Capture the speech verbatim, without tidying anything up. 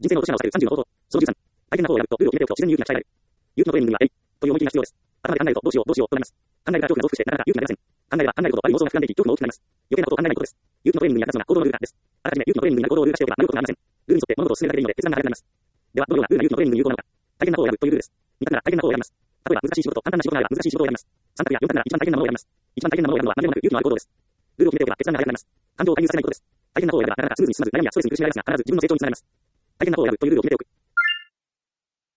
人生の落とし穴を避けるさんじゅうの方法。そのじゅうさん。大変な方を選ぶと、ルールを決めておくと自然に勇気が鍛えられる。勇気のトレーニングには、えい、という思い切りが必要です。頭で考えると、どうしよう、どうしよう、となります。考えが恐怖が増幅して、なかなか勇気が出ません。考えれば考えるほど、ある妄想が膨らんでいき、恐怖も大きくなります。余計なことを考えないことです。勇気のトレーニングに役立つのが行動のルールです。あらかじめ勇気のトレーニングになる行動をルール化しておけば、迷うことがありません。ルールに沿って物事を進めるだけでいいので、決断が早くなります。では、どのようなルールが勇気のトレーニングに有効なのか。大変な方を選ぶというルールです。二択なら大変な方を選びます。例えば、難しい仕事と簡単な仕事があれば難しい仕事を選びます。三択や四択なら一番大変なものを選びます。一番大変なものを選ぶのは何でもなく勇気のある行動です。ルールを決めておけば決断が早くなります。感情を介入させないことです。大変な方を選べばなかなかスムーズに進まず、悩みやストレスに苦しめられますが、必ず自分の成長につながります。大変な方を選ぶというルールを決めておく。